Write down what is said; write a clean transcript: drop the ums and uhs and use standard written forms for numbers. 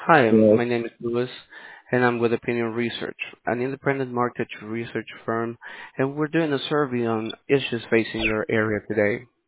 Hi, Yes. my name is Louis, and I'm with Opinion Research, an independent market research firm, and we're doing a survey on issues facing your area today.